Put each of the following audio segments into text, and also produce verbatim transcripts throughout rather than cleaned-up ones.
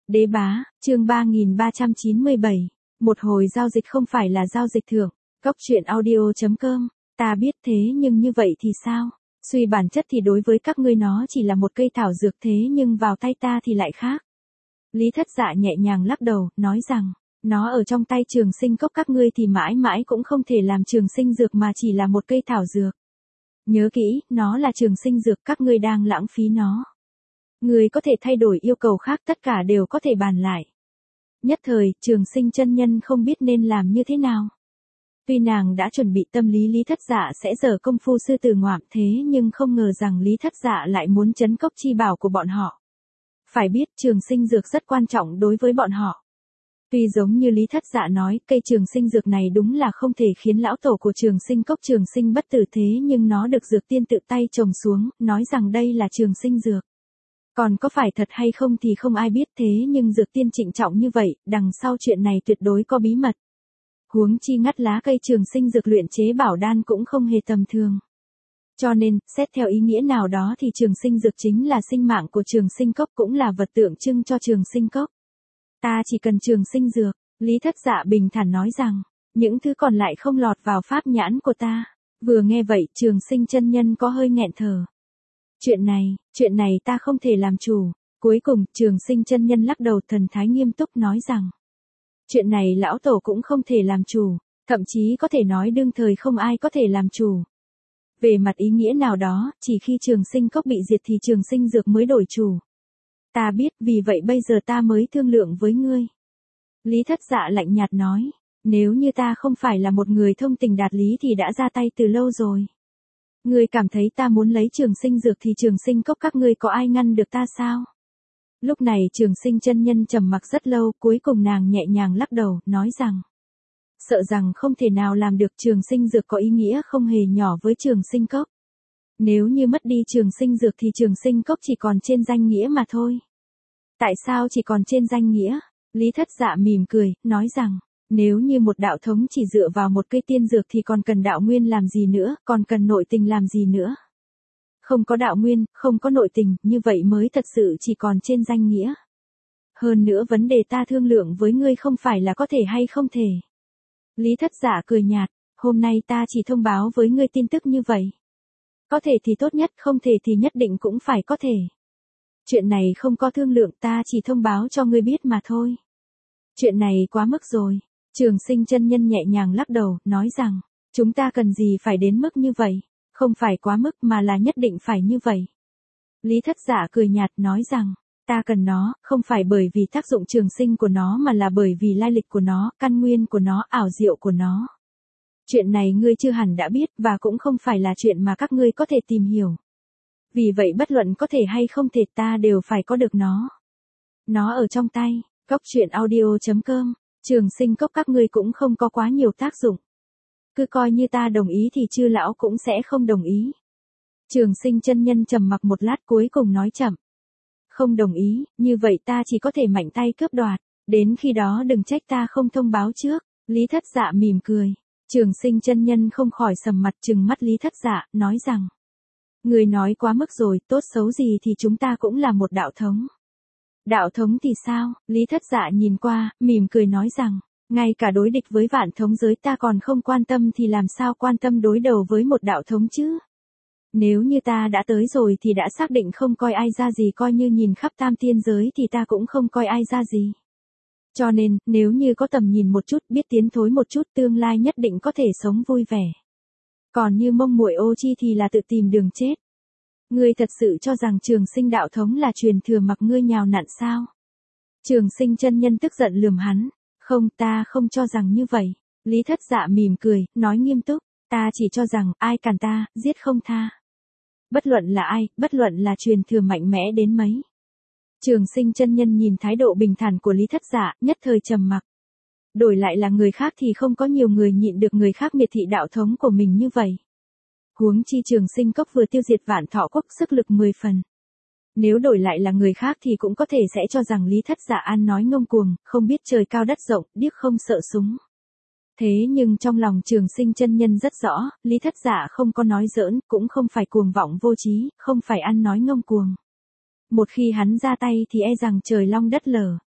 Đế bá, chương ba nghìn ba trăm chín mươi bảy. Một hồi giao dịch không phải là giao dịch thưởng. Cốc truyện audio chấm com. Ta biết thế nhưng như vậy thì sao? Suy bản chất thì đối với các ngươi nó chỉ là một cây thảo dược thế nhưng vào tay ta thì lại khác. Lý Thất Dạ nhẹ nhàng lắc đầu, nói rằng, nó ở trong tay Trường Sinh Cốc các ngươi thì mãi mãi cũng không thể làm trường sinh dược mà chỉ là một cây thảo dược. Nhớ kỹ, nó là trường sinh dược, các ngươi đang lãng phí nó. Người có thể thay đổi yêu cầu khác, tất cả đều có thể bàn lại. Nhất thời, Trường Sinh chân nhân không biết nên làm như thế nào. Tuy nàng đã chuẩn bị tâm lý Lý Thất Dạ sẽ giở công phu sư tử ngoạm thế nhưng không ngờ rằng Lý Thất Dạ lại muốn trấn cốc chi bảo của bọn họ. Phải biết trường sinh dược rất quan trọng đối với bọn họ. Tuy giống như Lý Thất Dạ nói, cây trường sinh dược này đúng là không thể khiến lão tổ của trường sinh cốc trường sinh bất tử thế nhưng nó được dược tiên tự tay trồng xuống, nói rằng đây là trường sinh dược. Còn có phải thật hay không thì không ai biết thế nhưng dược tiên trịnh trọng như vậy, đằng sau chuyện này tuyệt đối có bí mật. Huống chi ngắt lá cây trường sinh dược luyện chế bảo đan cũng không hề tầm thường. Cho nên, xét theo ý nghĩa nào đó thì trường sinh dược chính là sinh mạng của trường sinh cốc cũng là vật tượng trưng cho trường sinh cốc. Ta chỉ cần trường sinh dược, Lý Thất Dạ bình thản nói rằng, những thứ còn lại không lọt vào pháp nhãn của ta. Vừa nghe vậy trường sinh chân nhân có hơi nghẹn thở. Chuyện này, chuyện này ta không thể làm chủ. Cuối cùng, trường sinh chân nhân lắc đầu thần thái nghiêm túc nói rằng, chuyện này lão tổ cũng không thể làm chủ, thậm chí có thể nói đương thời không ai có thể làm chủ. Về mặt ý nghĩa nào đó, chỉ khi trường sinh cốc bị diệt thì trường sinh dược mới đổi chủ. Ta biết, vì vậy bây giờ ta mới thương lượng với ngươi. Lý Thất Dạ lạnh nhạt nói, nếu như ta không phải là một người thông tình đạt lý thì đã ra tay từ lâu rồi. Ngươi cảm thấy ta muốn lấy trường sinh dược thì trường sinh cốc các ngươi có ai ngăn được ta sao? Lúc này trường sinh chân nhân trầm mặc rất lâu, cuối cùng nàng nhẹ nhàng lắc đầu, nói rằng, sợ rằng không thể nào làm được, trường sinh dược có ý nghĩa không hề nhỏ với trường sinh cốc. Nếu như mất đi trường sinh dược thì trường sinh cốc chỉ còn trên danh nghĩa mà thôi. Tại sao chỉ còn trên danh nghĩa? Lý Thất Dạ mỉm cười, nói rằng, nếu như một đạo thống chỉ dựa vào một cây tiên dược thì còn cần đạo nguyên làm gì nữa, còn cần nội tình làm gì nữa. Không có đạo nguyên, không có nội tình, như vậy mới thật sự chỉ còn trên danh nghĩa. Hơn nữa vấn đề ta thương lượng với ngươi không phải là có thể hay không thể. Lý Thất Dạ cười nhạt, hôm nay ta chỉ thông báo với ngươi tin tức như vậy. Có thể thì tốt nhất, không thể thì nhất định cũng phải có thể. Chuyện này không có thương lượng, ta chỉ thông báo cho ngươi biết mà thôi. Chuyện này quá mức rồi. Trường sinh chân nhân nhẹ nhàng lắc đầu, nói rằng, chúng ta cần gì phải đến mức như vậy, không phải quá mức mà là nhất định phải như vậy. Lý Thất Dạ cười nhạt nói rằng, ta cần nó, không phải bởi vì tác dụng trường sinh của nó mà là bởi vì lai lịch của nó, căn nguyên của nó, ảo diệu của nó. Chuyện này ngươi chưa hẳn đã biết và cũng không phải là chuyện mà các ngươi có thể tìm hiểu. Vì vậy bất luận có thể hay không thể ta đều phải có được nó. Nó ở trong tay, cốc truyện audio chấm com, trường sinh cốc các ngươi cũng không có quá nhiều tác dụng. Cứ coi như ta đồng ý thì chư lão cũng sẽ không đồng ý. Trường sinh chân nhân trầm mặc một lát cuối cùng nói chậm. Không đồng ý, như vậy ta chỉ có thể mạnh tay cướp đoạt, đến khi đó đừng trách ta không thông báo trước. Lý Thất Dạ mỉm cười. Trường sinh chân nhân không khỏi sầm mặt trừng mắt Lý Thất Dạ, nói rằng, người nói quá mức rồi, tốt xấu gì thì chúng ta cũng là một đạo thống. Đạo thống thì sao? Lý Thất Dạ nhìn qua, mỉm cười nói rằng, ngay cả đối địch với vạn thống giới ta còn không quan tâm thì làm sao quan tâm đối đầu với một đạo thống chứ? Nếu như ta đã tới rồi thì đã xác định không coi ai ra gì, coi như nhìn khắp tam thiên giới thì ta cũng không coi ai ra gì. Cho nên, nếu như có tầm nhìn một chút, biết tiến thối một chút, tương lai nhất định có thể sống vui vẻ. Còn như mông muội ô chi thì là tự tìm đường chết. Ngươi thật sự cho rằng trường sinh đạo thống là truyền thừa mặc ngươi nhào nặn sao? Trường sinh chân nhân tức giận lườm hắn. Không, ta không cho rằng như vậy. Lý Thất Dạ mỉm cười, nói nghiêm túc, ta chỉ cho rằng ai cản ta, giết không tha. Bất luận là ai, bất luận là truyền thừa mạnh mẽ đến mấy. Trường sinh chân nhân nhìn thái độ bình thản của Lý Thất Dạ, nhất thời trầm mặc. Đổi lại là người khác thì không có nhiều người nhịn được người khác miệt thị đạo thống của mình như vậy. Huống chi trường sinh cốc vừa tiêu diệt vạn thọ quốc, sức lực mười phần. Nếu đổi lại là người khác thì cũng có thể sẽ cho rằng Lý Thất Dạ ăn nói ngông cuồng, không biết trời cao đất rộng, điếc không sợ súng. Thế nhưng trong lòng trường sinh chân nhân rất rõ, Lý Thất Dạ không có nói giỡn, cũng không phải cuồng vọng vô trí, không phải ăn nói ngông cuồng. Một khi hắn ra tay thì e rằng trời long đất lở.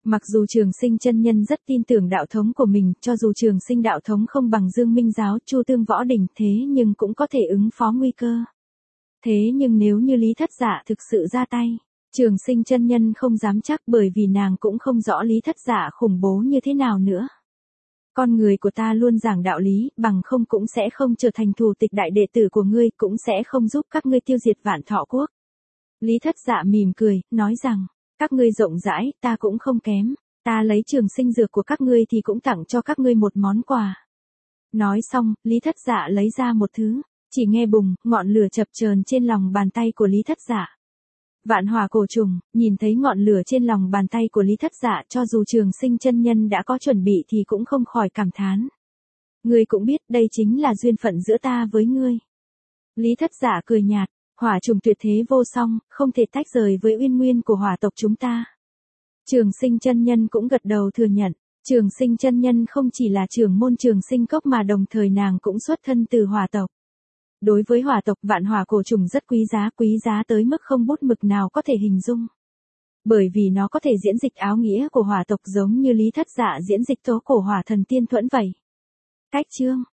Mặc dù Trường Sinh chân nhân rất tin tưởng đạo thống của mình, cho dù Trường Sinh đạo thống không bằng Dương Minh giáo, Chu Tương võ đình, thế nhưng cũng có thể ứng phó nguy cơ. Thế nhưng nếu như Lý Thất Dạ thực sự ra tay, Trường Sinh chân nhân không dám chắc, bởi vì nàng cũng không rõ Lý Thất Dạ khủng bố như thế nào nữa. Con người của ta luôn giảng đạo lý, bằng không cũng sẽ không trở thành thù tịch đại đệ tử của ngươi, cũng sẽ không giúp các ngươi tiêu diệt Vạn Thọ quốc. Lý Thất Dạ mỉm cười, nói rằng, các ngươi rộng rãi, ta cũng không kém, ta lấy Trường Sinh dược của các ngươi thì cũng tặng cho các ngươi một món quà. Nói xong, Lý Thất Dạ lấy ra một thứ, chỉ nghe bùng, ngọn lửa chập chờn trên lòng bàn tay của Lý Thất Dạ. Vạn Hỏa cổ trùng, nhìn thấy ngọn lửa trên lòng bàn tay của Lý Thất Dạ, cho dù Trường Sinh chân nhân đã có chuẩn bị thì cũng không khỏi cảm thán. Ngươi cũng biết đây chính là duyên phận giữa ta với ngươi. Lý Thất Dạ cười nhạt, hỏa trùng tuyệt thế vô song, không thể tách rời với uyên nguyên của hỏa tộc chúng ta. Trường Sinh chân nhân cũng gật đầu thừa nhận, Trường Sinh chân nhân không chỉ là trưởng môn Trường Sinh cốc mà đồng thời nàng cũng xuất thân từ hỏa tộc. Đối với hỏa tộc, Vạn Hỏa cổ trùng rất quý giá, quý giá tới mức không bút mực nào có thể hình dung. Bởi vì nó có thể diễn dịch áo nghĩa của hỏa tộc giống như Lý Thất Dạ diễn dịch tố cổ hỏa thần tiên thuẫn vậy. Cách chương